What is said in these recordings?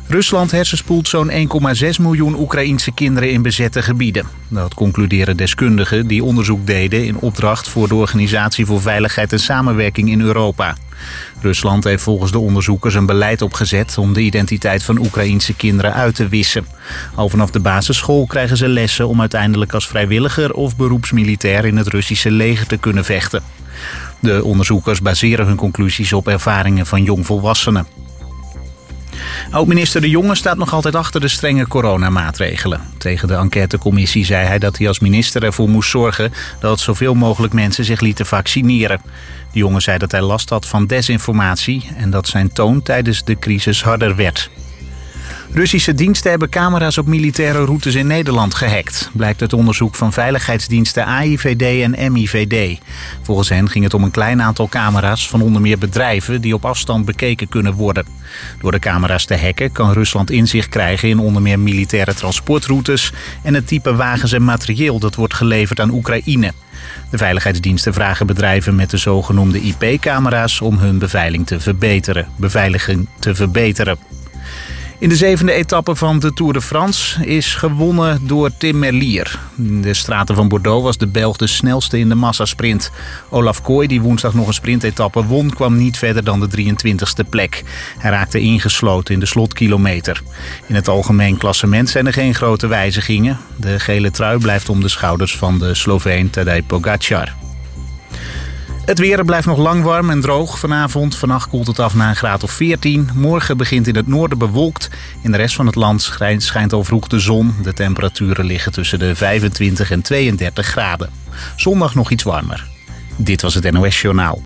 Rusland hersenspoelt zo'n 1,6 miljoen Oekraïense kinderen in bezette gebieden. Dat concluderen deskundigen die onderzoek deden in opdracht voor de Organisatie voor Veiligheid en Samenwerking in Europa. Rusland heeft volgens de onderzoekers een beleid opgezet om de identiteit van Oekraïense kinderen uit te wissen. Al vanaf de basisschool krijgen ze lessen om uiteindelijk als vrijwilliger of beroepsmilitair in het Russische leger te kunnen vechten. De onderzoekers baseren hun conclusies op ervaringen van jongvolwassenen. Oud-minister De Jonge staat nog altijd achter de strenge coronamaatregelen. Tegen de enquêtecommissie zei hij dat hij als minister ervoor moest zorgen dat zoveel mogelijk mensen zich lieten vaccineren. De Jonge zei dat hij last had van desinformatie en dat zijn toon tijdens de crisis harder werd. Russische diensten hebben camera's op militaire routes in Nederland gehackt, blijkt uit onderzoek van veiligheidsdiensten AIVD en MIVD. Volgens hen ging het om een klein aantal camera's van onder meer bedrijven die op afstand bekeken kunnen worden. Door de camera's te hacken kan Rusland inzicht krijgen in onder meer militaire transportroutes en het type wagens en materieel dat wordt geleverd aan Oekraïne. De veiligheidsdiensten vragen bedrijven met de zogenoemde IP-camera's om hun beveiliging te verbeteren. In de 7e etappe van de Tour de France is gewonnen door Tim Merlier. In de straten van Bordeaux was de Belg de snelste in de massasprint. Olaf Kooi, die woensdag nog een sprintetappe won, kwam niet verder dan de 23e plek. Hij raakte ingesloten in de slotkilometer. In het algemeen klassement zijn er geen grote wijzigingen. De gele trui blijft om de schouders van de Sloveen Tadej Pogačar. Het weer blijft nog lang warm en droog vanavond. Vannacht koelt het af naar een graad of 14. Morgen begint in het noorden bewolkt. In de rest van het land schijnt al vroeg de zon. De temperaturen liggen tussen de 25 en 32 graden. Zondag nog iets warmer. Dit was het NOS Journaal.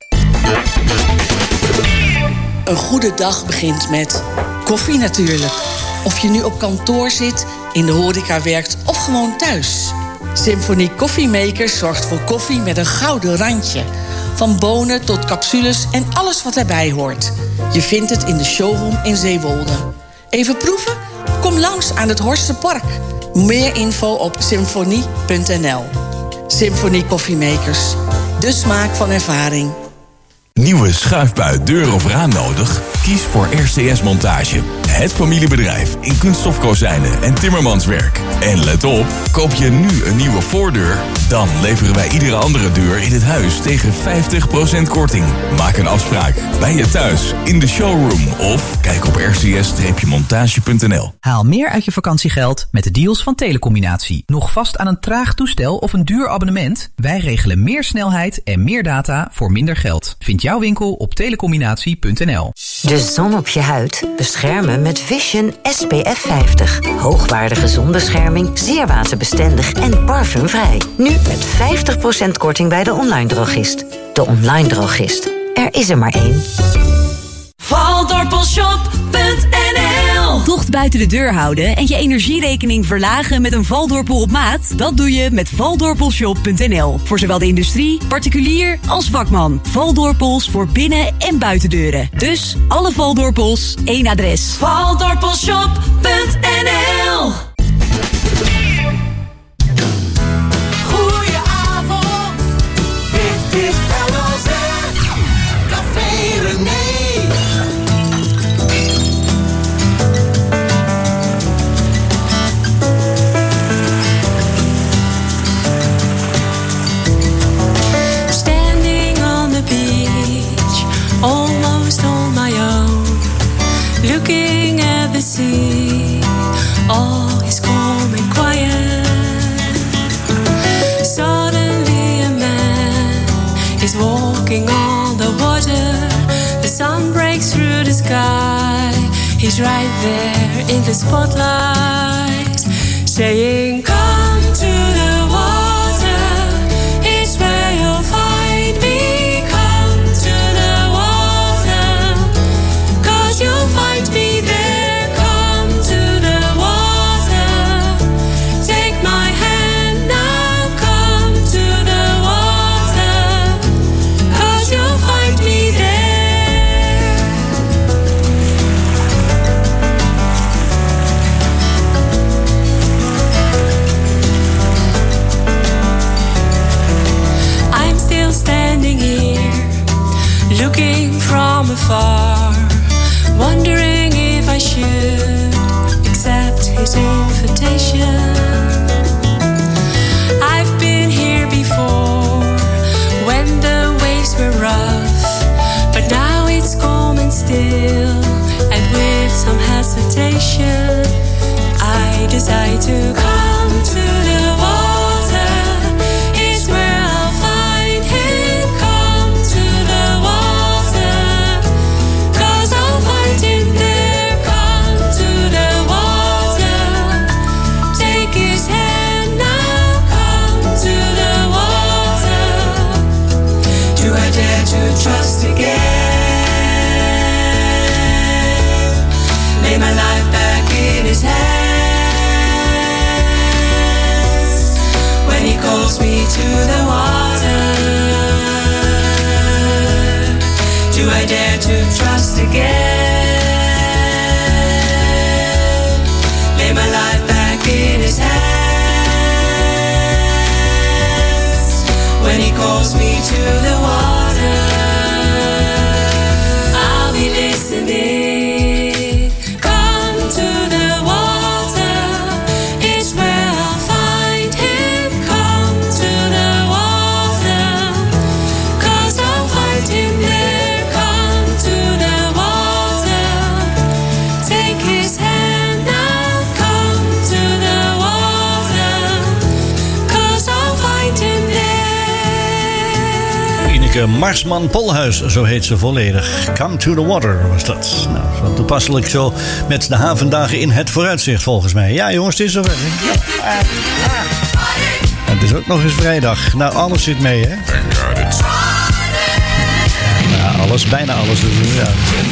Een goede dag begint met koffie natuurlijk. Of je nu op kantoor zit, in de horeca werkt of gewoon thuis. Symphony Koffiemakers zorgt voor koffie met een gouden randje. Van bonen tot capsules en alles wat erbij hoort. Je vindt het in de showroom in Zeewolde. Even proeven? Kom langs aan het Horstenpark. Meer info op symfonie.nl. Symphony Koffiemakers. De smaak van ervaring. Nieuwe schuifbui, deur of raam nodig? Kies voor RCS Montage. Het familiebedrijf in kunststofkozijnen en timmermanswerk. En let op, koop je nu een nieuwe voordeur, dan leveren wij iedere andere deur in het huis tegen 50% korting. Maak een afspraak bij je thuis, in de showroom of kijk op rcs-montage.nl. Haal meer uit je vakantiegeld met de deals van Telecombinatie. Nog vast aan een traag toestel of een duur abonnement? Wij regelen meer snelheid en meer data voor minder geld. Vind jouw winkel op telecombinatie.nl. De zon op je huid beschermen met Vision SPF 50. Hoogwaardige zonbescherming, zeer waterbestendig en parfumvrij. Nu met 50% korting bij de online drogist. De online drogist. Er is er maar één. Valdorpelshop.nl. Tocht buiten de deur houden en je energierekening verlagen met een Valdorpel op maat? Dat doe je met Valdorpelshop.nl. Voor zowel de industrie, particulier als vakman. Valdorpels voor binnen- en buitendeuren. Dus alle Valdorpels, één adres. Valdorpelshop.nl. Goedenavond, dit is LOZ, Café René. Almost on my own, looking at the sea, all is calm and quiet. Suddenly a man is walking on the water. The sun breaks through the sky. He's right there in the spotlight, saying, "Come to the water, it's where you'll find me. You'll find me there, come to the water. Take my hand now, come to the water. 'Cause you'll find me there. to the water? Do I dare to trust again? Lay my life back in his hands when he calls me to the water. I'll be listening. Come to the water, it's where I'll find him. Come to the water, 'cause I'll find him there. Come to the water, take his hand now. Come to the water, 'cause I'll find him there. Ineke Marsman-Polhuis, zo heet ze volledig. Come to the water was dat. Nou, zo toepasselijk zo met de havendagen in het vooruitzicht volgens mij. Ja jongens, het is zover. Het is ook nog eens vrijdag. Nou, alles zit mee, hè? Ja, alles, bijna alles. Dus, ja.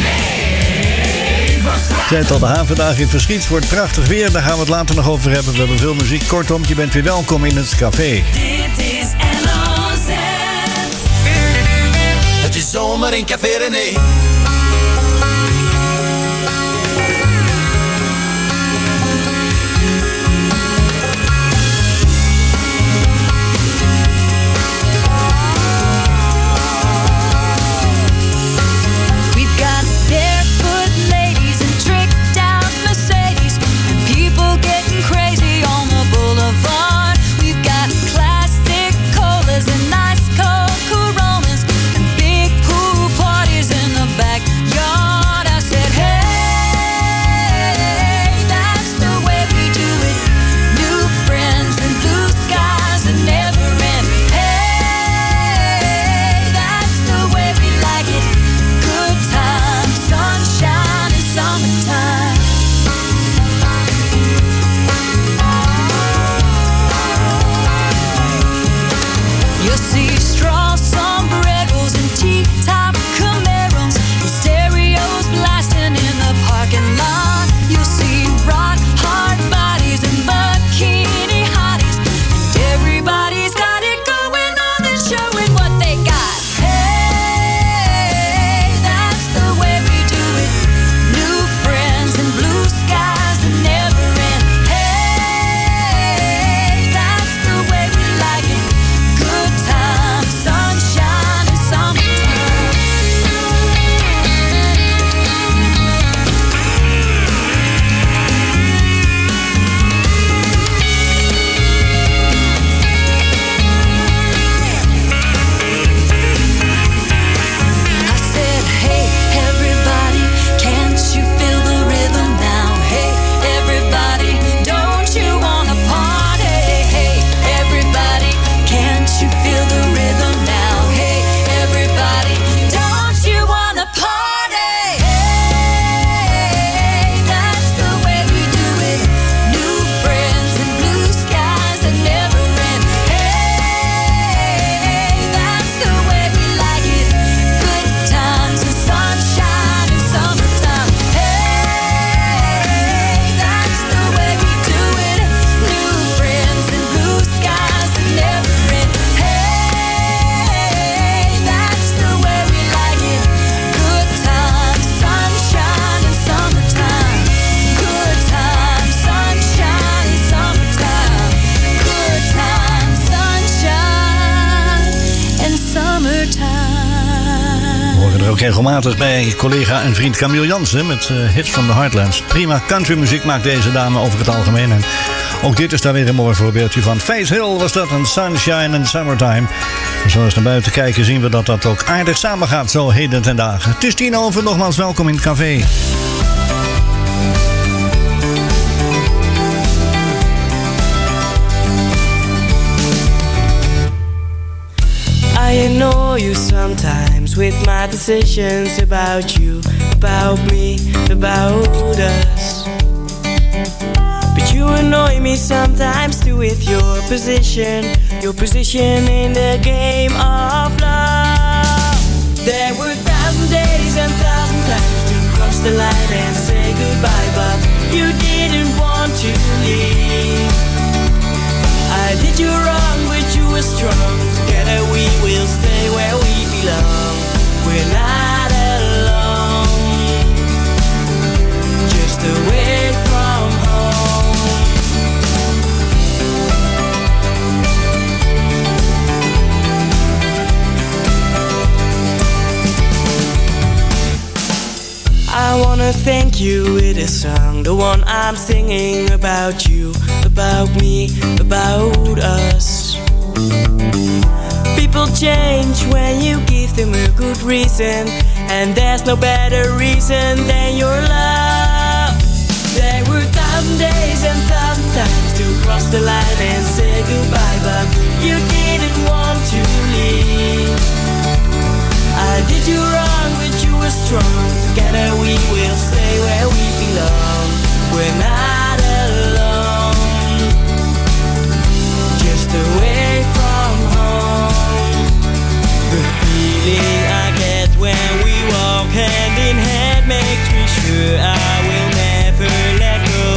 Ik zei het al, de havendagen in het verschiet wordt prachtig weer. Daar gaan we het later nog over hebben. We hebben veel muziek. Kortom, je bent weer welkom in het café. Dit is LOZ. Het is zomer in Café René. We've got barefoot ladies and tricked out Mercedes and people getting crazy on the boulevard. We've got classic colas and nice cold Coronas and big pool parties in the backyard. I said, hey, that's the way we do it. New friends and blue skies that never end. Hey, that's the way we like it. Good times, sunshine and summertime. You'll see straw sombreros and T-top Camaros and stereos blasting in the parking lot. You'll see rock hard bodies and bikini hotties, and everybody's got it going on and showing what they got. Hey, that's the way we do it. New friends and blue skies that never end. Hey, that's the way we like it. Good times, sunshine and summertime. I said, hey, everybody, can't you feel the rhythm now? Hey, everybody, don't you wanna party? Hey, everybody, can't you feel the rhythm now? Hey, everybody, don't you wanna party? Hey, that's the way we do it. New friends and blue skies that never end. Hey, that's the way we like it. Good times and sunshine and summertime. Hey, that's the way we do it. New friends and blue skies that never end. Hey, that's the way we like it. Good times, sunshine and summertime. Good times, sunshine and summertime. Good times, sunshine and summertime. We horen er ook regelmatig bij collega en vriend Camille Jansen met hits van de Heartlands. Prima countrymuziek maakt deze dame over het algemeen. En ook dit is daar weer een mooi voorbeeldje van. Face Hill was dat, een Sunshine and Summertime. En zoals naar buiten kijken zien we dat dat ook aardig samen gaat zo heden ten dagen. Het is 10:00, nogmaals welkom in het café. I annoy you sometimes with my decisions about you, about me, about us. But you annoy me sometimes too with your position in the game of love. There were 1,000 days and 1,000 times to cross the line and say goodbye, but you didn't want to leave. I did you wrong, but you were strong. thank you with a song, the one I'm singing about you, about me, about us. People change when you give them a good reason, and there's no better reason than your love. There were 1,000 days and 1,000 times to cross the line and say goodbye, but you didn't want to leave. I did you wrong, but you were strong. Together we will stay where we belong. We're not alone, just away from home. The feeling I get when we walk hand in hand makes me sure I will never let go.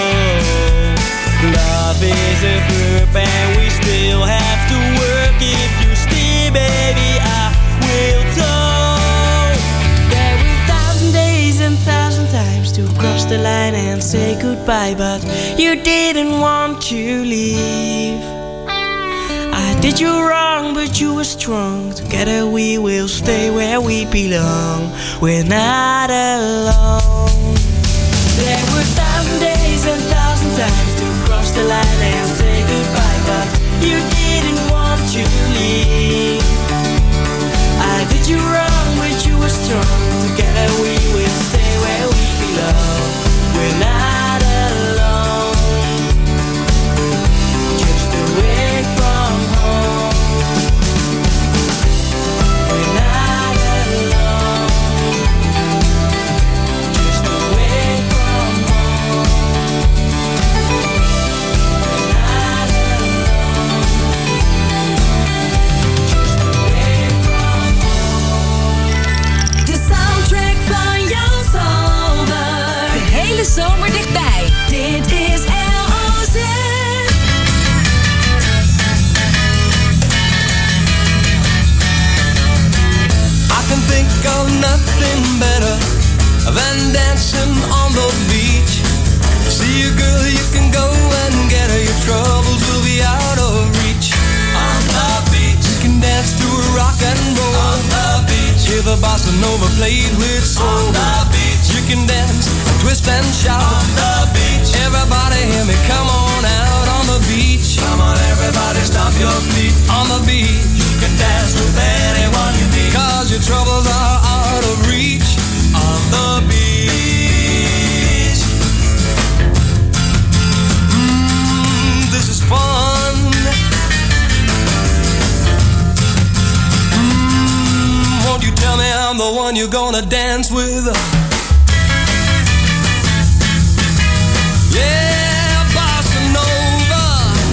Love is a verb and we still have to work. If you stay, baby, I will tow. There were 1,000 days and 1,000 times to cross the line and say goodbye, but you didn't want to leave. I did you wrong, but you were strong. Together we will stay where we belong. We're not alone. There were 1,000 days and 1,000 times to cross the line and say goodbye, but you didn't want to leave. I did you wrong, but you were strong. Together we will stay where we belong. We're not alone, just away from home. We're not alone, just away from home. We're not alone, just away from home. De soundtrack van jouw zomer. De hele zomer dichtbij. Dit is LOZ. I can think of nothing better than dancing on the beach. See a girl, you can go and get her. Your troubles will be out of reach. On the beach, you can dance to a rock and roll. On the beach, hear the bossa nova played with soul. On the beach, you can dance and twist and shout. On the beach, everybody hear me, come on out on the beach. Come on, everybody, stomp your feet. On the beach, you can dance with anyone you meet. 'Cause your troubles are out of reach. On the beach. This is fun. Won't you tell me I'm the one you're gonna dance with? Yeah, bossa nova.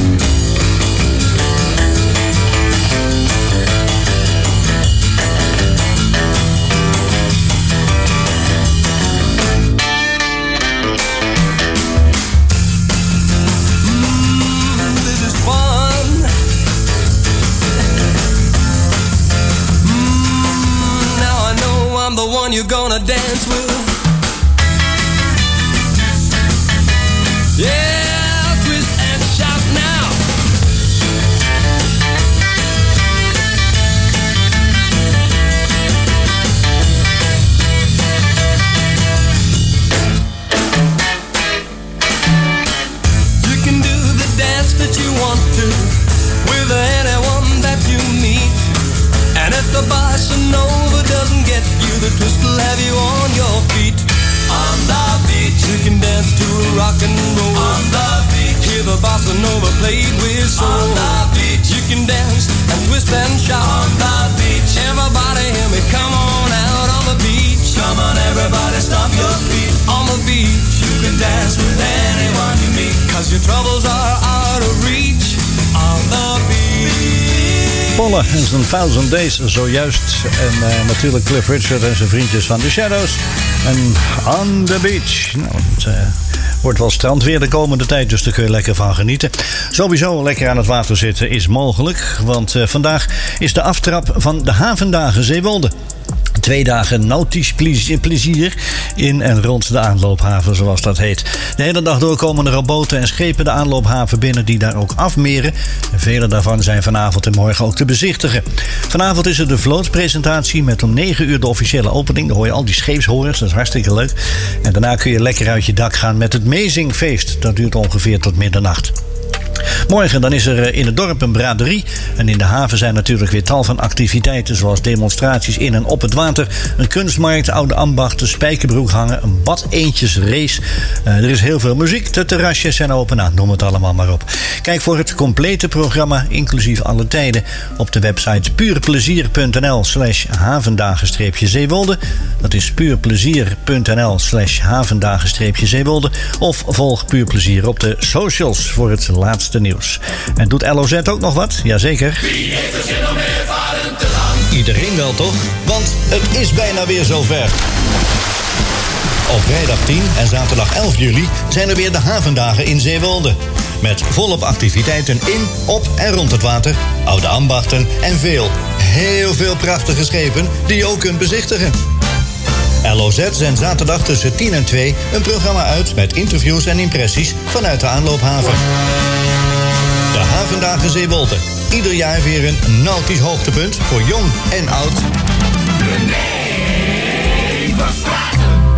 This is fun. Now I know I'm the one you're gonna dance with. Yeah, twist and shout now. You can do the dance that you want to with anyone that you meet. And if the bossa nova doesn't get you, the twist will have you on your feet. On the beach, you can dance to rock and roll. On the beach, hear the bossa nova played with soul. On the beach, you can dance and twist and shout. On the beach, everybody hear me, come on out on the beach. Come on, everybody, stomp your feet. On the beach, you can dance with anyone you meet. 'Cause your troubles are out of reach. On the beach. Polle en zijn 1000 Days zojuist. En natuurlijk Cliff Richard en zijn vriendjes van The Shadows. En On the Beach. Nou, het wordt wel strandweer de komende tijd, dus daar kun je lekker van genieten. Sowieso lekker aan het water zitten is mogelijk. Want vandaag is de aftrap van de Havendagen Zeewolde. 2 dagen nautisch plezier in en rond de aanloophaven, zoals dat heet. De hele dag door komen er al boten en schepen de aanloophaven binnen die daar ook afmeren. En vele daarvan zijn vanavond en morgen ook te bezichtigen. Vanavond is er de vlootpresentatie met om 9 uur de officiële opening. Dan hoor je al die scheepshorens, dat is hartstikke leuk. En daarna kun je lekker uit je dak gaan met het Mezingfeest. Dat duurt ongeveer tot middernacht. Morgen dan is er in het dorp een braderie. En in de haven zijn natuurlijk weer tal van activiteiten, zoals demonstraties in en op het water, een kunstmarkt, oude ambachten, spijkerbroek hangen, een badeentjesrace. Er is heel veel muziek, de terrasjes zijn open, nou, noem het allemaal maar op. Kijk voor het complete programma, inclusief alle tijden, op de website puurplezier.nl/havendagen-Zeewolde. Dat is puurplezier.nl/havendagen-Zeewolde. Of volg Puur Plezier op de socials voor het laatste nieuws. En doet LOZ ook nog wat? Jazeker. Wie heeft er zin om meer varen te gaan? Iedereen wel toch? Want het is bijna weer zover. Op vrijdag 10 en zaterdag 11 juli zijn er weer de havendagen in Zeewolde. Met volop activiteiten in, op en rond het water, oude ambachten en heel veel prachtige schepen die je ook kunt bezichtigen. LOZ zendt zaterdag tussen 10 en 2 een programma uit met interviews en impressies vanuit de aanloophaven. De Havendagen Zeewolde. Ieder jaar weer een nautisch hoogtepunt voor jong en oud. René Verstraeten.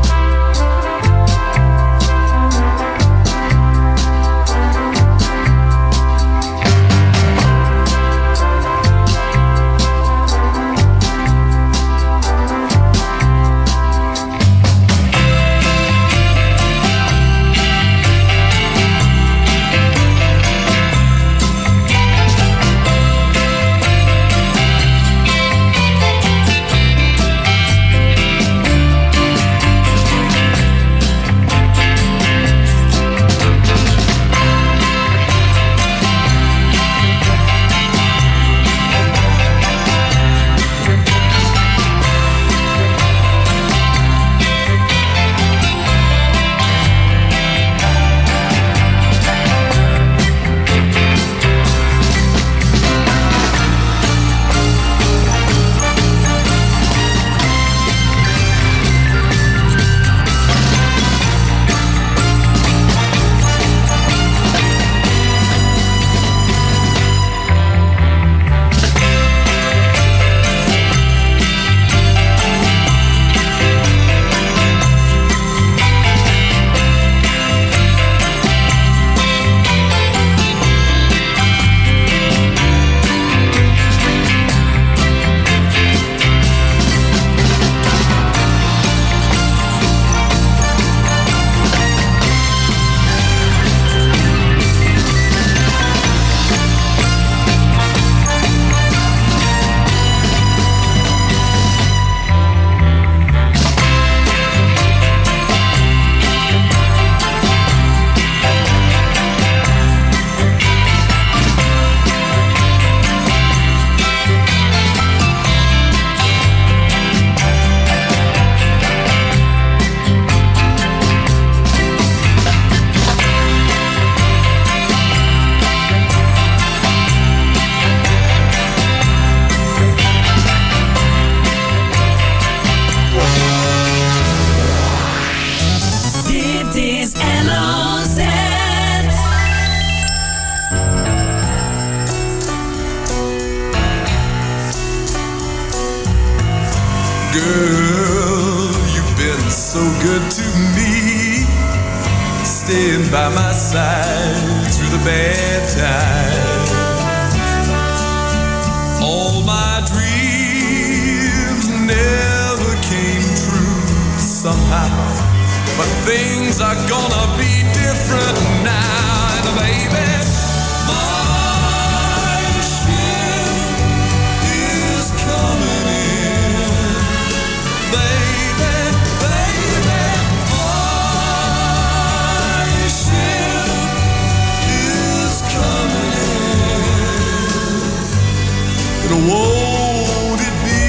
Girl, you've been so good to me, staying by my side through the bad times. All my dreams never came true somehow, but things are gonna be different now, and baby, my ship is coming in, baby, baby, my ship is coming in, and won't it be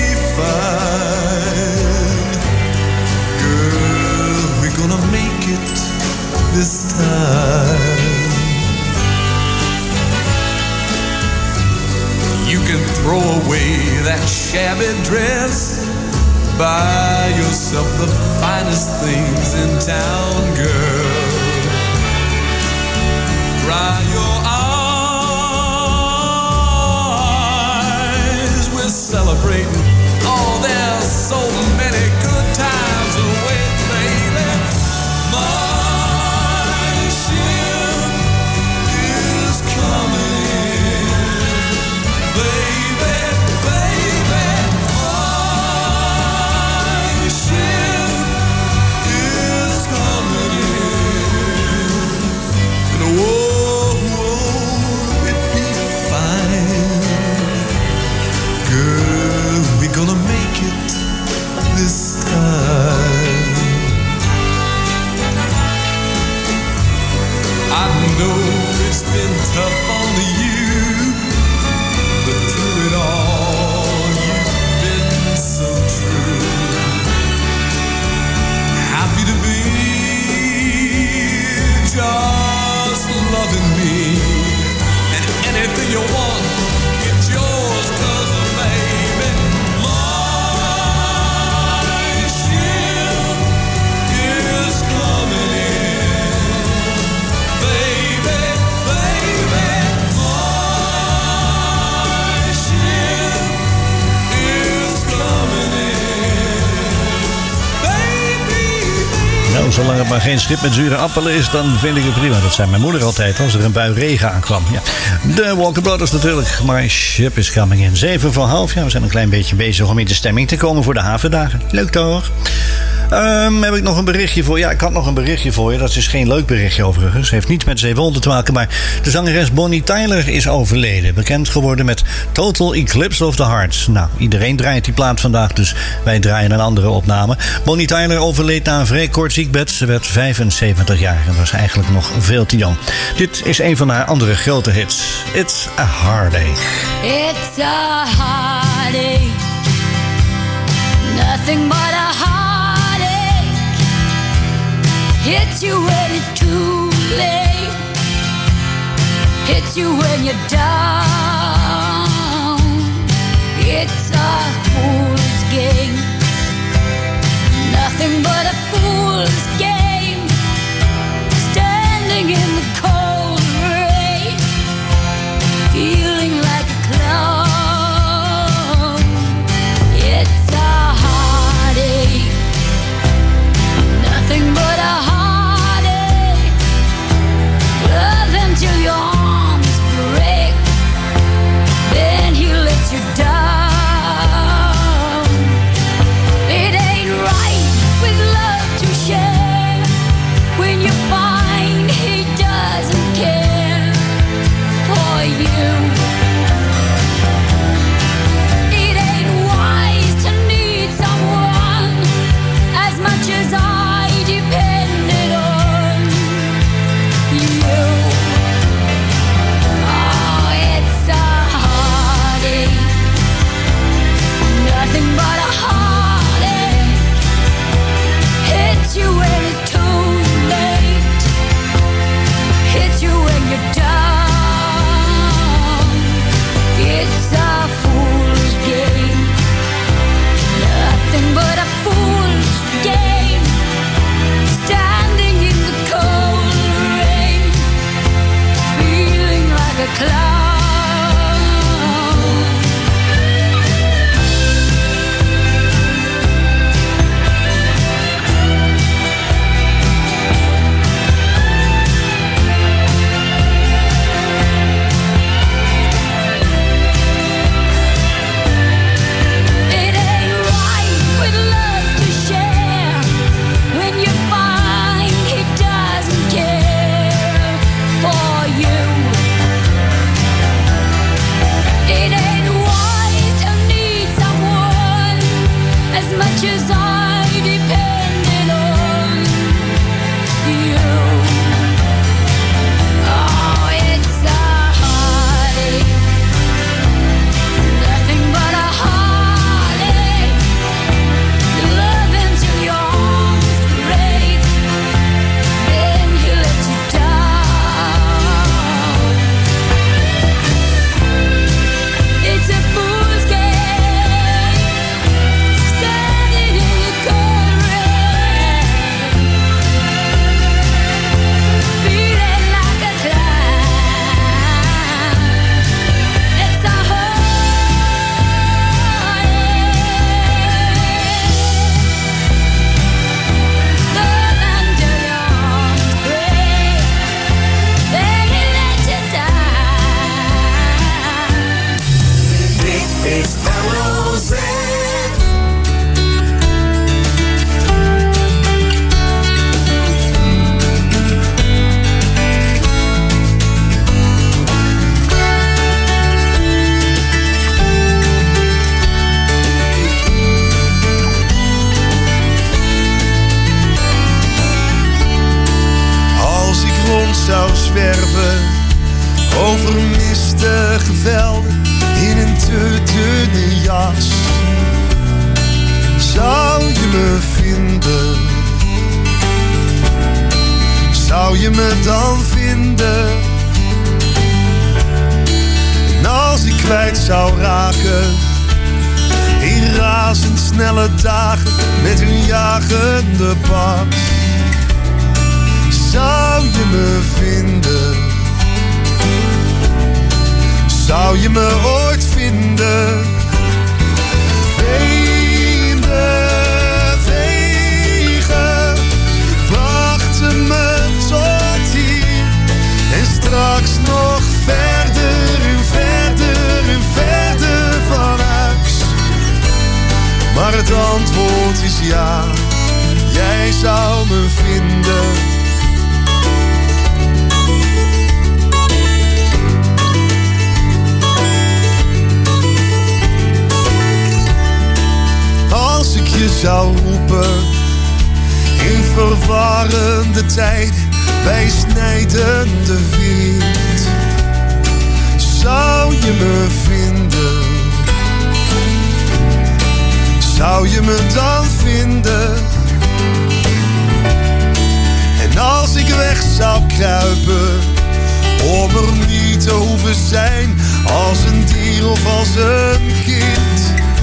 fine, girl, we're gonna make it this time. You can throw away that shabby dress, buy yourself the finest things in town, girl. Dry your eyes, we're celebrating. Oh, there's so many good times away, baby. My ship is coming in, baby, baby. My ship is coming in, and won't it be fine, girl? We're gonna make it this time. I know it's been tough on you, but through it all, you've been so true. Happy to be just loving me, and anything you want, it's yours, 'cause baby, my ship is coming in, baby, baby. My ship is coming in, baby. Nou, zolang het maar geen schip met zure appelen is, dan vind ik het prima. Dat zei mijn moeder altijd als er een bui regen aankwam. Ja. De Walker Brothers natuurlijk. My ship is coming in. 7:30. Ja, we zijn een klein beetje bezig om in de stemming te komen voor de havendagen. Leuk toch? Heb ik nog een berichtje voor je? Ja, ik had nog een berichtje voor je. Dat is geen leuk berichtje overigens. Heeft niet met 700 te maken. Maar de zangeres Bonnie Tyler is overleden. Bekend geworden met Total Eclipse of the Heart. Nou, iedereen draait die plaat vandaag. Dus wij draaien een andere opname. Bonnie Tyler overleed na een vrij kort ziekbed. Ze werd 75 jaar. En was eigenlijk nog veel te jong. Dit is een van haar andere grote hits. It's a Heartache. It's a heartache, nothing but a heartache. Hits you when it's too late, hits you when you're down. It's a fool's game, nothing but a fool's game. Standing in the cold rain, feeling like a clown. It's a heartache, nothing but a heartache. Love until your arms break, then he lets you down. zou zwerven over mistige velden in een te dunne jas. Zou je me vinden? Zou je me dan vinden? En als ik kwijt zou raken in razendsnelle dagen met hun jagende pas, zou je me vinden? Zou je me ooit vinden? Wegen brachten me tot hier en straks nog verder en verder en verder van huis. Maar het antwoord is ja, jij zou me vinden. Als ik je zou roepen in verwarrende tijden bij snijdende wind, zou je me vinden? Zou je me dan vinden? En als ik weg zou kruipen om er niet te hoeven zijn als een dier of als een kind,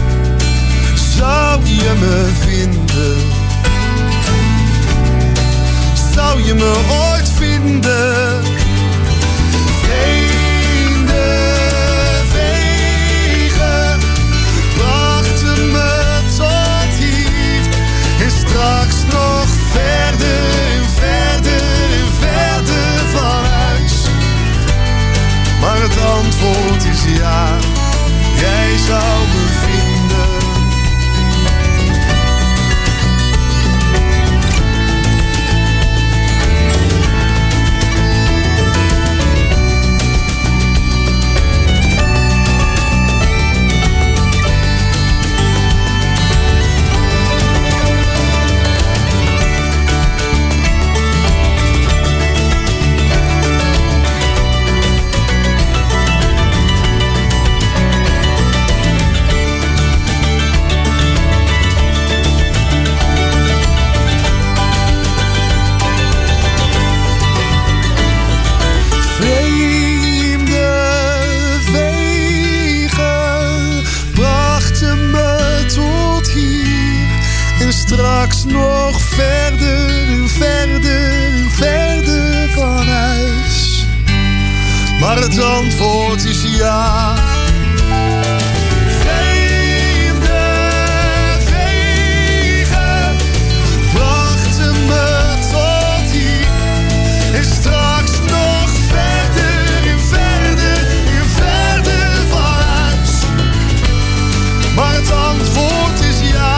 zou je me vinden? Zou je me ooit vinden? Wegen brachten me tot hier en straks nog verder en verder en verder van huis. Maar het antwoord is ja, jij zou me vinden. Straks nog verder en verder en verder van huis. Maar het antwoord is ja. Vreemde wegen brachten me tot hier en straks nog verder en verder en verder van huis. Maar het antwoord is ja.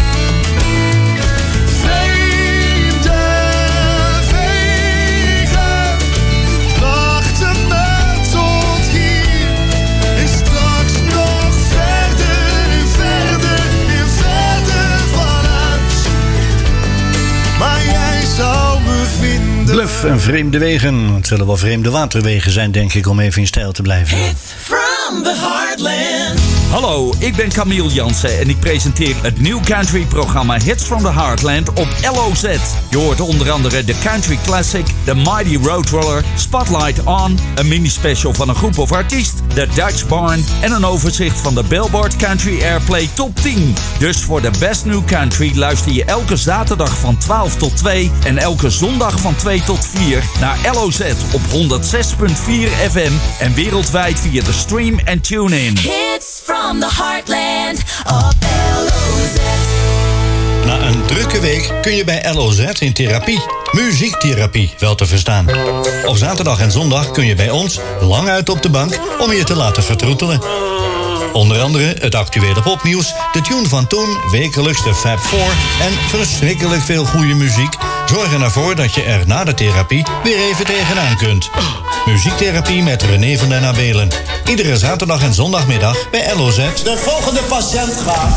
Bluff en vreemde wegen. Het zullen wel vreemde waterwegen zijn, denk ik, om even in stijl te blijven. From the Heartland. Hallo, ik ben Camille Jansen en ik presenteer het New Country programma Hits from the Heartland op LOZ. Je hoort onder andere de Country Classic, de Mighty Roadrunner, Spotlight On, een mini-special van een groep of artiest, de Dutch Barn en een overzicht van de Billboard Country Airplay Top 10. Dus voor de Best New Country luister je elke zaterdag van 12 tot 2 en elke zondag van 2 tot 4 naar LOZ op 106.4 FM en wereldwijd via de stream en tune-in. Hits from the Heartland op LOZ. Na een drukke week kun je bij LOZ in therapie. Muziektherapie, wel te verstaan. Op zaterdag en zondag kun je bij ons lang uit op de bank om je te laten vertroetelen. Onder andere het actuele popnieuws, de tune van toen, wekelijks de Fab Four en verschrikkelijk veel goede muziek zorgen ervoor dat je er na de therapie weer even tegenaan kunt. Muziektherapie met René van den Abelen. Iedere zaterdag en zondagmiddag bij LOZ. De volgende patiënt gaat.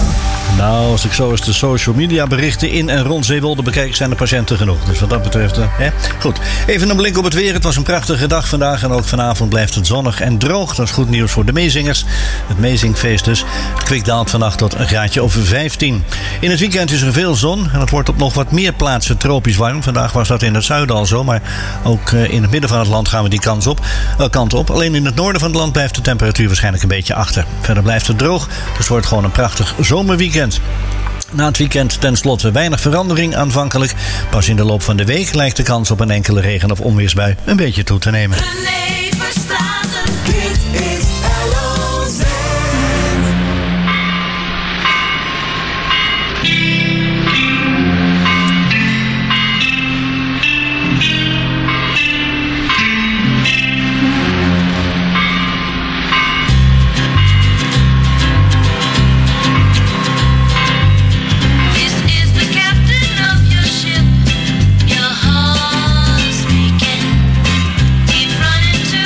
Nou, als ik zo eens de social media berichten in en rond Zeewolde bekijk, zijn de patiënten genoeg. Dus wat dat betreft, hè? Goed. Even een blik op het weer. Het was een prachtige dag vandaag en ook vanavond blijft het zonnig en droog. Dat is goed nieuws voor de meezingers. Het meezingfeest dus. Het kwik daalt vannacht tot een graadje over 15. In het weekend is er veel zon en het wordt op nog wat meer plaatsen tropisch warm. Vandaag was dat in het zuiden al zo, maar ook in het midden van het land gaan we die kant op. Alleen in het noorden van het land blijft de temperatuur waarschijnlijk een beetje achter. Verder blijft het droog, dus het wordt gewoon een prachtig zomerweekend. Na het weekend tenslotte weinig verandering aanvankelijk. Pas in de loop van de week lijkt de kans op een enkele regen- of onweersbui een beetje toe te nemen. Your heart's beating, keep running to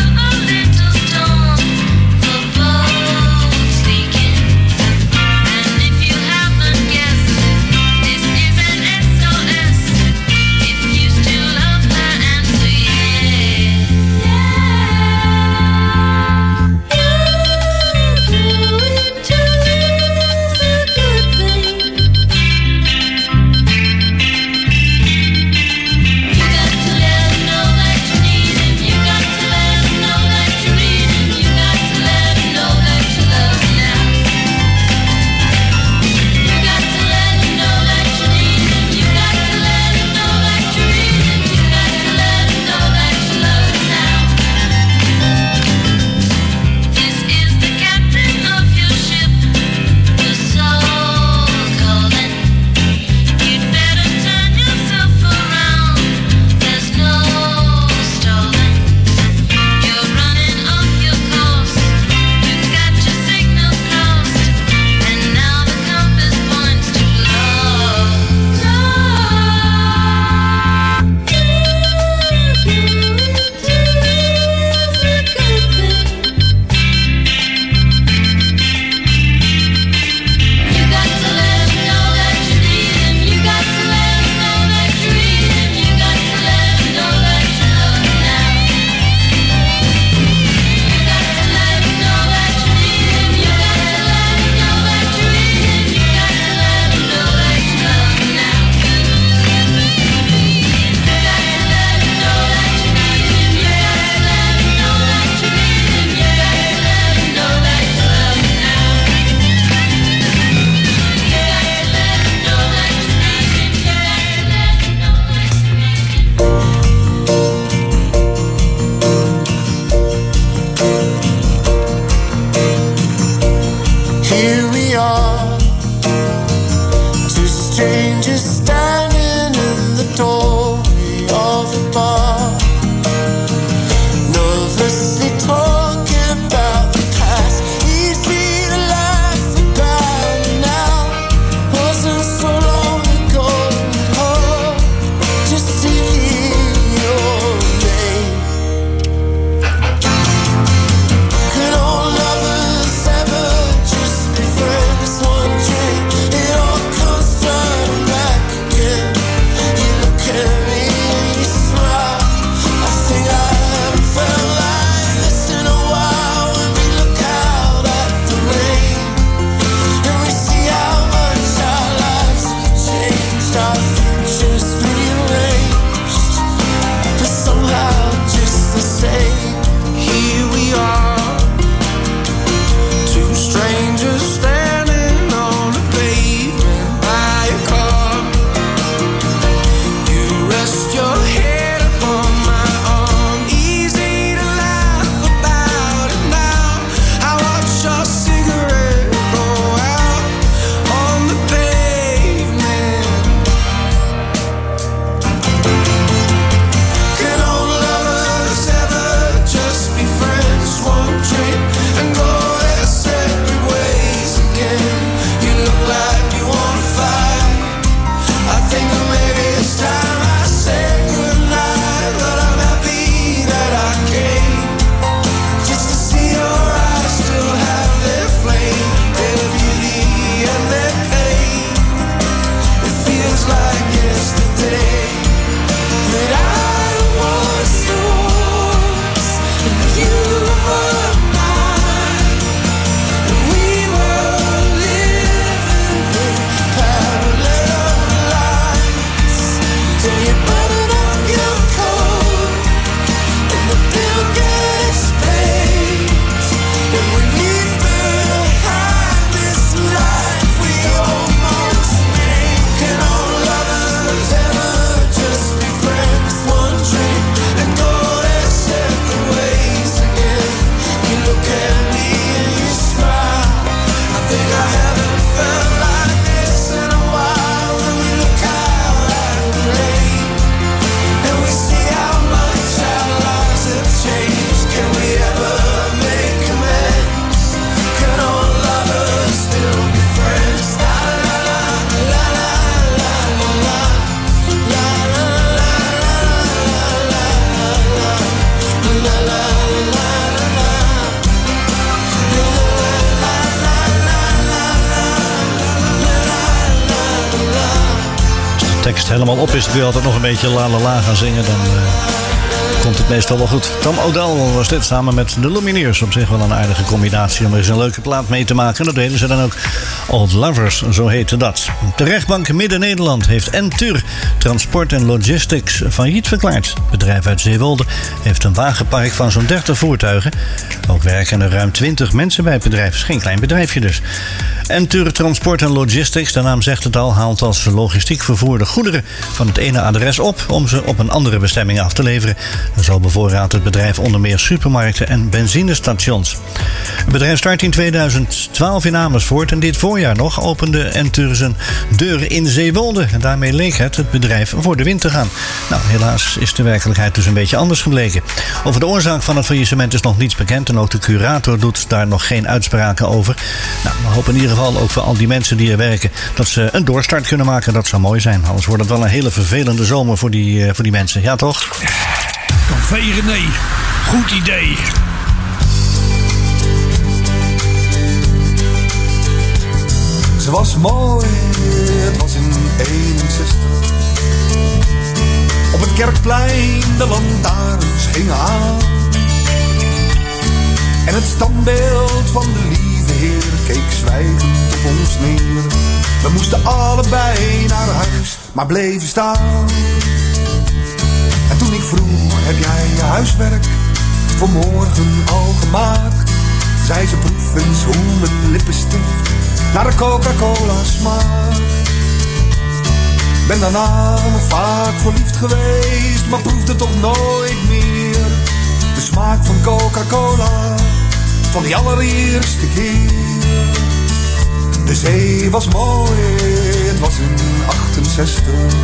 helemaal op is, kun je altijd nog een beetje la la la gaan zingen. Dan komt het meestal wel goed. Tom O'Dell was dit samen met de Lumineers. Op zich wel een aardige combinatie om er eens een leuke plaat mee te maken. En dat deden ze dan ook. Old Lovers, zo heette dat. De rechtbank Midden-Nederland heeft Entur Transport en Logistics failliet verklaard. Het bedrijf uit Zeewolde heeft een wagenpark van zo'n 30 voertuigen. Ook werken er ruim 20 mensen bij het bedrijf. Is geen klein bedrijfje dus. Entur Transport en Logistics, de naam zegt het al, haalt als logistiek vervoerde goederen van het ene adres op om ze op een andere bestemming af te leveren. En zo bevoorraadt het bedrijf onder meer supermarkten en benzinestations. Het bedrijf start in 2012 in Amersfoort en dit voorjaar nog opende Entur zijn deuren in Zeewolde. En daarmee leek het bedrijf voor de wind te gaan. Nou, helaas is de werkelijkheid dus een beetje anders gebleken. Over de oorzaak van het faillissement is nog niets bekend en ook de curator doet daar nog geen uitspraken over. Nou, we hopen in ieder geval ook voor al die mensen die er werken dat ze een doorstart kunnen maken. Dat zou mooi zijn. Anders wordt het wel een hele vervelende zomer voor die mensen. Ja, toch? Café René. Goed idee. Ze was mooi, het was in 61. Op het kerkplein de lantaarns gingen aan. En het standbeeld van de lieve Heer keek zwijgend op ons neer. We moesten allebei naar huis, maar bleven staan. En toen ik vroeg, heb jij je huiswerk voor morgen al gemaakt? Zei ze, proef eens hoe mijn lippenstift naar de Coca-Cola smaakt. Ben daarna nog vaak verliefd geweest, maar proefde toch nooit meer de smaak van Coca-Cola, van die allereerste keer. De zee was mooi, het was in 68.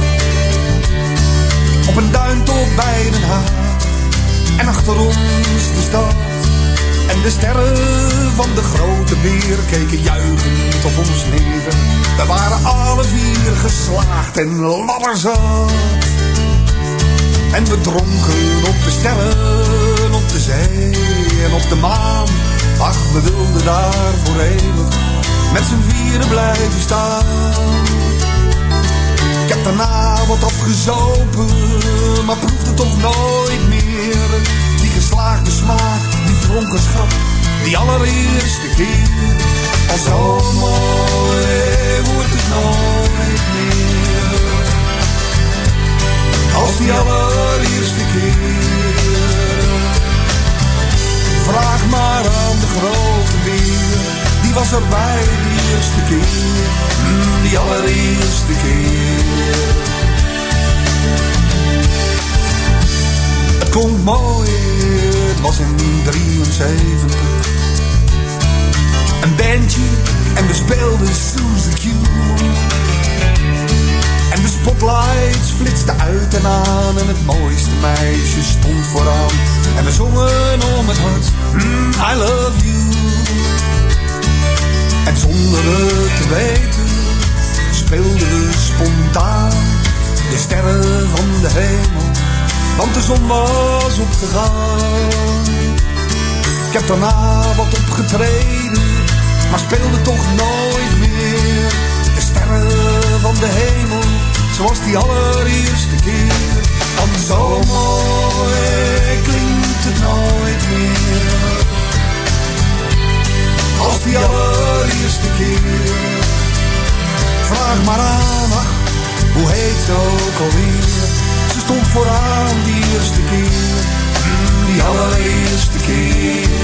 Op een duintop bij Den Haag. En achter ons de stad. En de sterren van de grote beer keken juichend op ons neer. We waren alle vier geslaagd en labberzat. En we dronken op de sterren, op de zee en op de maan. Ach, we wilden daar voor eeuwig met z'n vieren blijven staan. Ik heb daarna wat afgezopen, maar proefde toch nooit meer die geslaagde smaak, die dronkenschap, die allereerste keer. Al zo mooi wordt het nooit meer als die allereerste keer. Vraag maar aan de grote beer, die was erbij die eerste keer, die allereerste keer. Het klonk mooi, het was in 73. Een bandje en we speelden Suzy Q. En de spotlights flitsten uit en aan en het mooiste meisje stond vooraan. En we zongen om het hart, I love you. En zonder het te weten speelden we spontaan de sterren van de hemel, want de zon was opgegaan. Ik heb daarna wat opgetreden, maar speelde toch nooit meer de sterren van de hemel, zoals die allereerste keer. Want zo mooi klinkt het nooit meer als die allereerste keer. Vraag maar aan, ach, hoe heet ze ook alweer? Ze stond vooraan die eerste keer, die allereerste keer.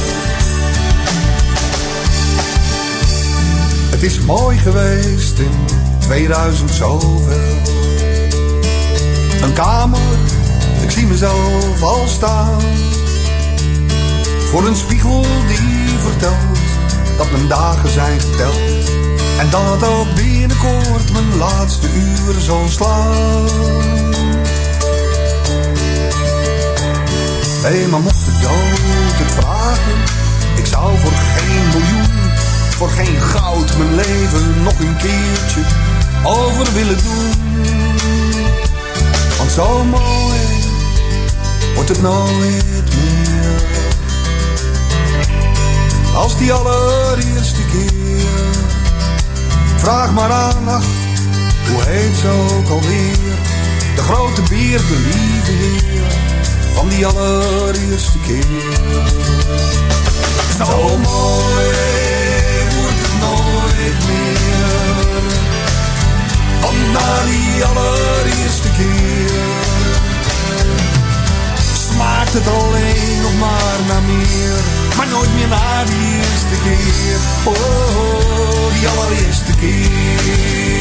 Het is mooi geweest in 2000 zoveel. Een kamer, ik zie mezelf al staan voor een spiegel die vertelt dat mijn dagen zijn geteld. En dat ook binnenkort mijn laatste uur zal slaan. Hé, maar mocht de dood het vragen, ik zou voor geen miljoen, voor geen goud mijn leven nog een keertje over willen doen. Want zo mooi wordt het nooit meer als die allereerste keer. Vraag maar aan, ach, hoe heet ze ook alweer? De grote bier, de lieve heer, van die allereerste keer. Zo mooi wordt het nooit meer, want na die allereerste keer smaakt het alleen nog maar naar meer, maar nooit meer na die eerste keer. Oh, die allereerste keer.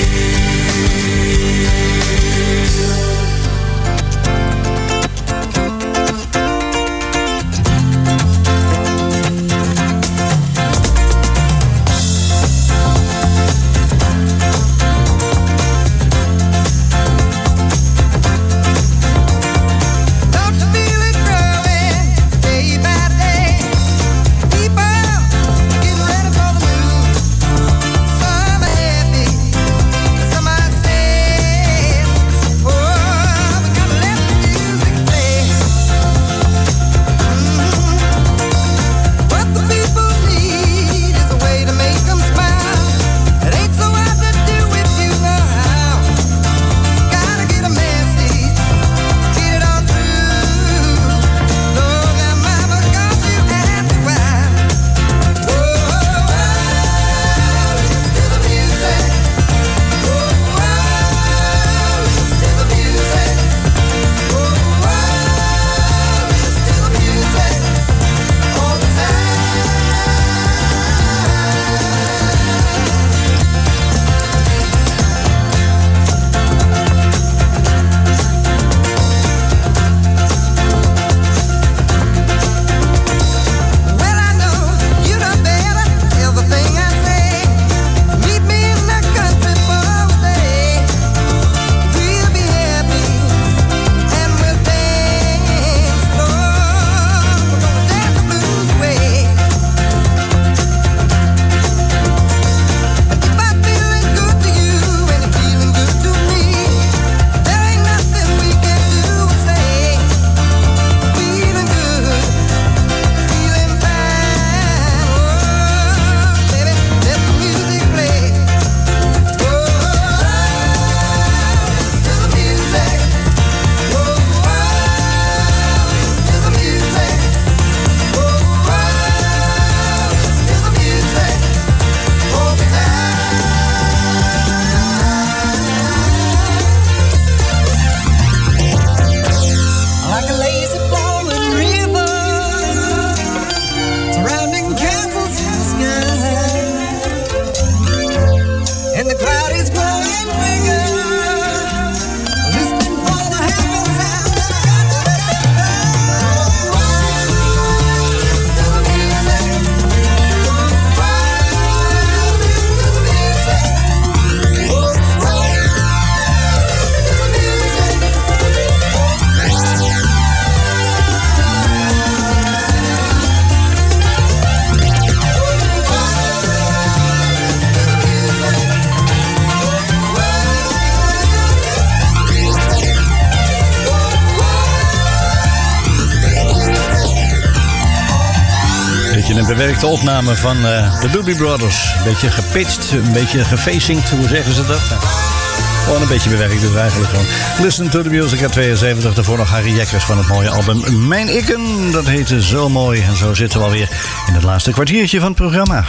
Een bewerkte opname van de Doobie Brothers. Een beetje gepitcht, een beetje gefacingd, hoe zeggen ze dat? Gewoon een beetje bewerkt dus eigenlijk gewoon. Listen to the Music uit 72, daarvoor nog Harry Jekkers van het mooie album Mijn Ikken. Dat heette Zo Mooi en zo zitten we alweer in het laatste kwartiertje van het programma.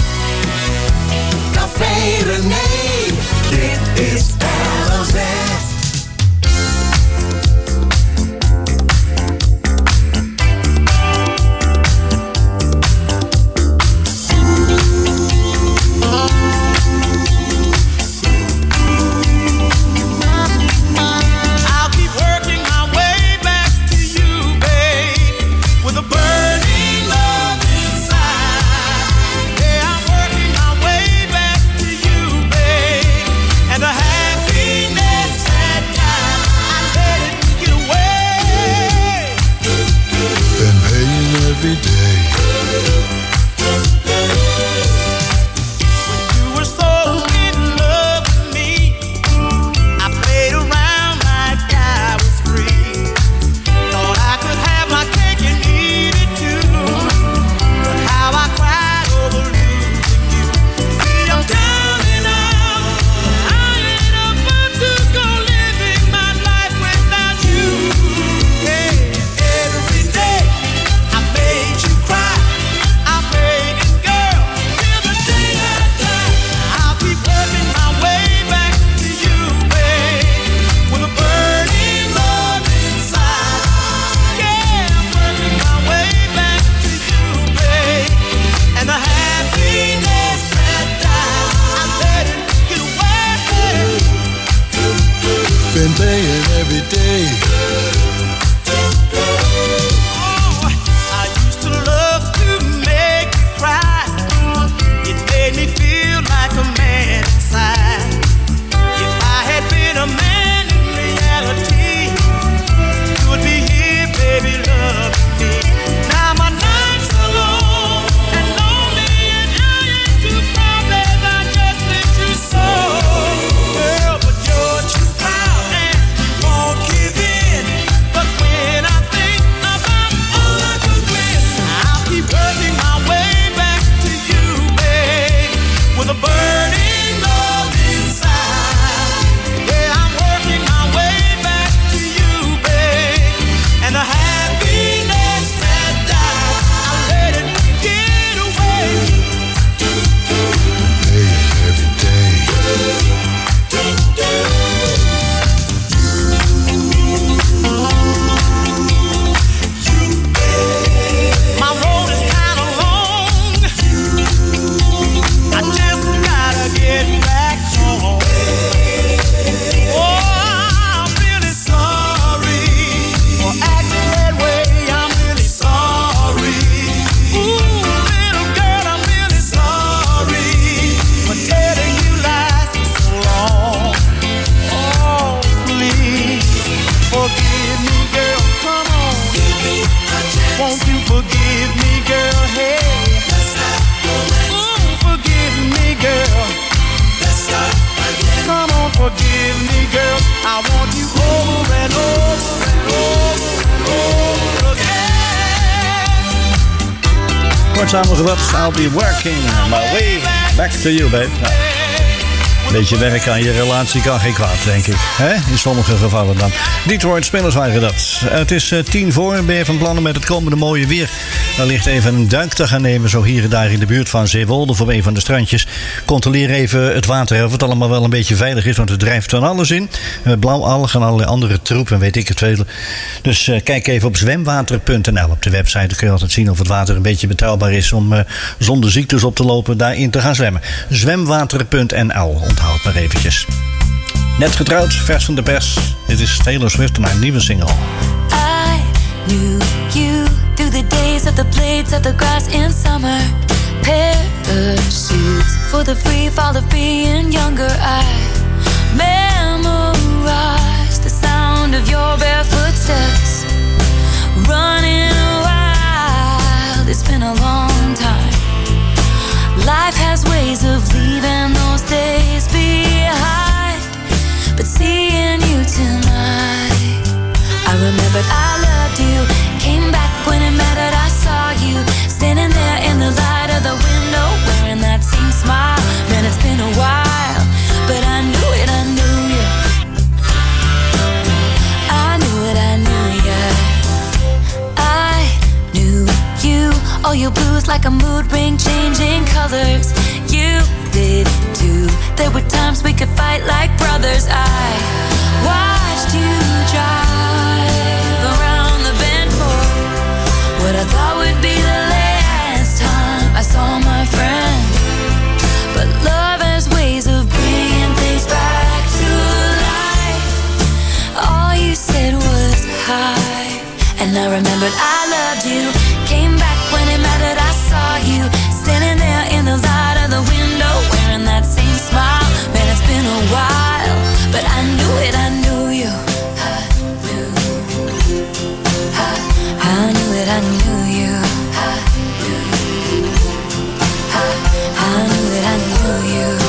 Café René, dit is LOZ. Happiness Kort samengevat, I'll be working my way back to you, babe. Nou, een beetje werk aan je relatie kan geen kwaad, denk ik. In sommige gevallen dan. Detroit Spillers waren dat. Het is 10 voor. Ben je van plan om met het komende mooie weer wellicht even een duik te gaan nemen, zo hier en daar in de buurt van Zeewolde of op een van de strandjes. Controleer even het water, of het allemaal wel een beetje veilig is, want het drijft van alles in. Blauwalg en allerlei andere troep en weet ik het veel. Dus kijk even op zwemwater.nl op de website. Dan kun je altijd zien of het water een beetje betrouwbaar is om zonder ziektes op te lopen daarin te gaan zwemmen. Zwemwater.nl, onthoud maar eventjes. Net getrouwd, vers van de pers. Dit is Taylor Swift en haar nieuwe single. I knew you through the days of the blades of the grass in summer. Parachutes for the free fall of being younger. I memorized the sound of your barefoot steps. Running wild, it's been a long time. Life has ways of leaving those days behind. But seeing you tonight, I remembered I loved you. Came back when it mattered, I saw you standing there in the light of the window, wearing that same smile. Man, it's been a while, but I knew it, I knew you. I knew it, I knew you. I knew you. All your blues like a mood ring, changing colors. You did too. There were times we could fight like brothers. I watched you drive around the bend for what I thought would be the last time I saw my friend. But love has ways of bringing things back to life. All you said was hi, and I remembered I loved you. Came back when it mattered, I saw you standing there in the light of the window, wearing that same smile. Man, it's been a while, but I knew it, I knew you. I knew it, I knew you. I knew it, I knew you.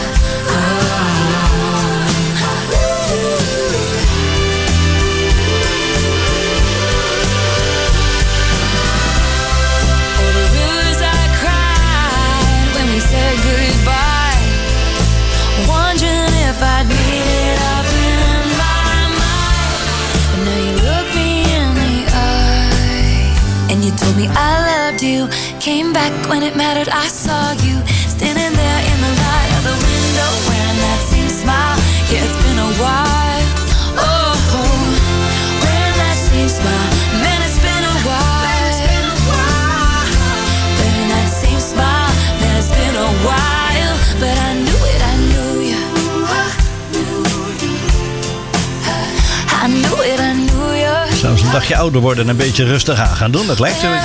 Goodbye, wondering if I'd made it up in my mind. But now you look me in the eye, and you told me I loved you. Came back when it mattered, I saw you standing there in the light of the window, wearing that same smile. Yeah, it's been a while. Oh, wearing that same smile. Man, it's been a while. Wearing that same smile. Man, it's been a while. But I knew it, I knew you. I knew it, I knew you. Zelfs een dagje ouder worden en een beetje rustig aan gaan doen, dat lijkt er.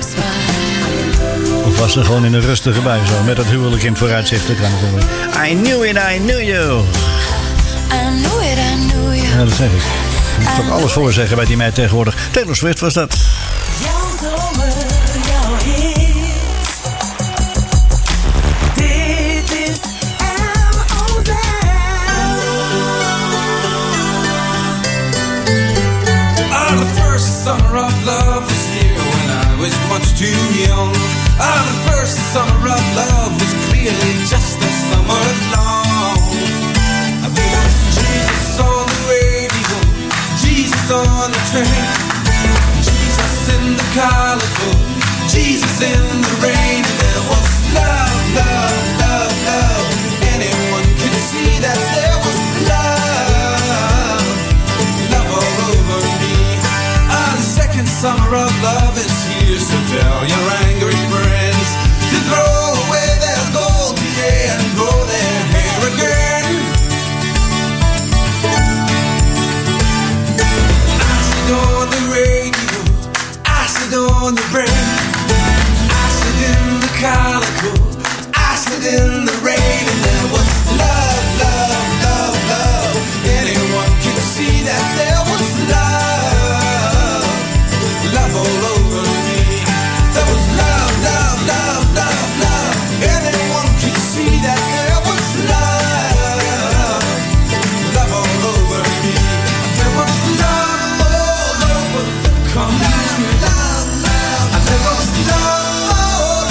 Of was er gewoon in een rustige bui zo, met het huwelijk in het vooruitzicht. I knew it, I knew you. I knew it, I knew you. Ja, dat zeg ik. Je moet toch alles voorzeggen bij die meid tegenwoordig. Taylor Swift was dat. Jouw zomer, jouw hit. Summer of love was here when I was much too young. The first summer of love was clearly just a summer long. I feel Jesus on the radio, Jesus on the train, Jesus in the carnival, Jesus in the rain. And there was love, love, love, love. Anyone could see that there was love, love all over me. Summer of love is here, so tell your angry friends to throw away their gold today and grow their hair again. Acid on the radio, acid on the brain, acid in the calico, acid in the rain. And there was love, love, love, love. Anyone can see that there was love, love all over me. There was love, love, love, love, love. Anyone can see that there was love, love all over me. There was love all over the country. Love, love, and there was love all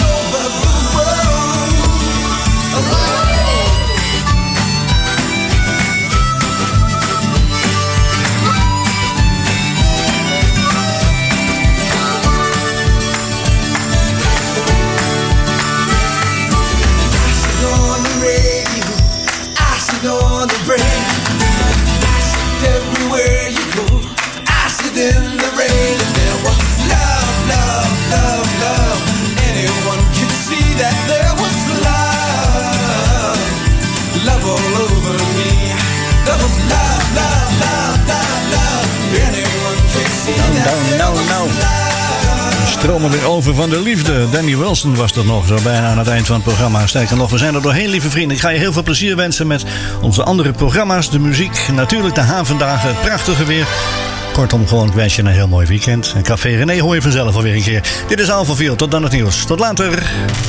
stromen weer over van de liefde. Danny Wilson was dat nog, zo bijna aan het eind van het programma. Sterker nog, we zijn er doorheen, lieve vrienden. Ik ga je heel veel plezier wensen met onze andere programma's, de muziek, natuurlijk de havendagen, het prachtige weer. Kortom, gewoon, ik wens je een heel mooi weekend. En Café René hoor je vanzelf alweer een keer. Dit is Alphaville, tot dan het nieuws. Tot later.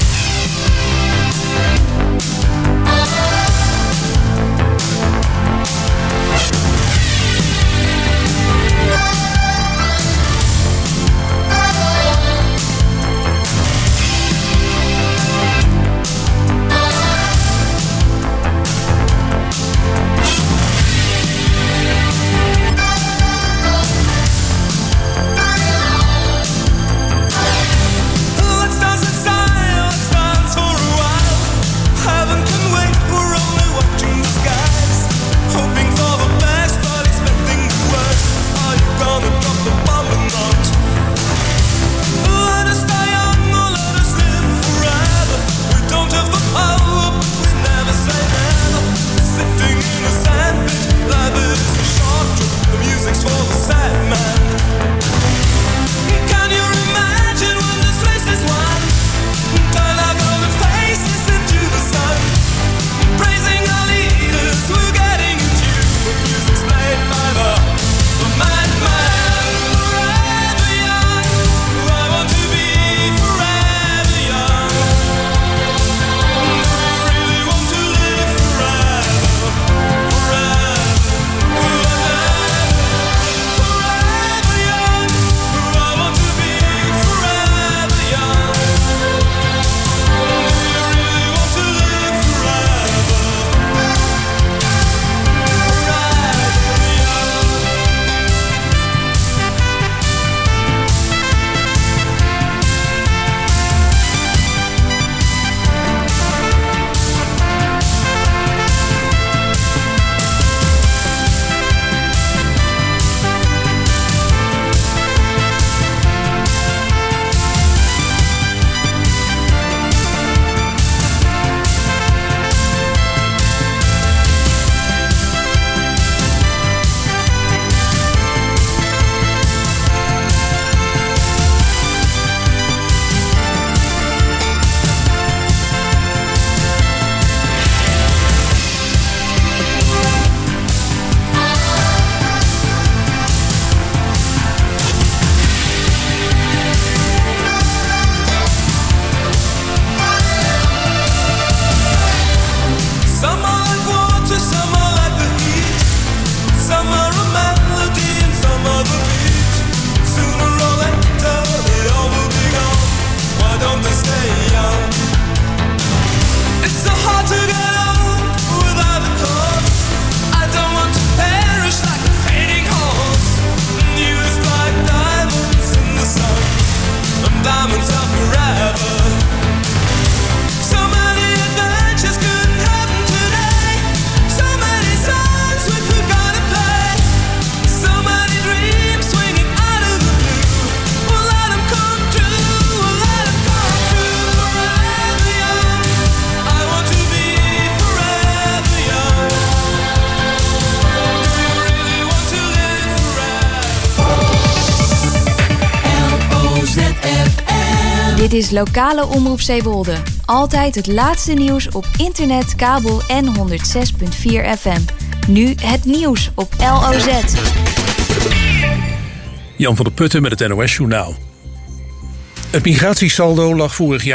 Dit is lokale omroep Zeewolde. Altijd het laatste nieuws op internet, kabel en 106.4 FM. Nu het nieuws op LOZ. Jan van der Putten met het NOS Journaal. Het migratiesaldo lag vorig jaar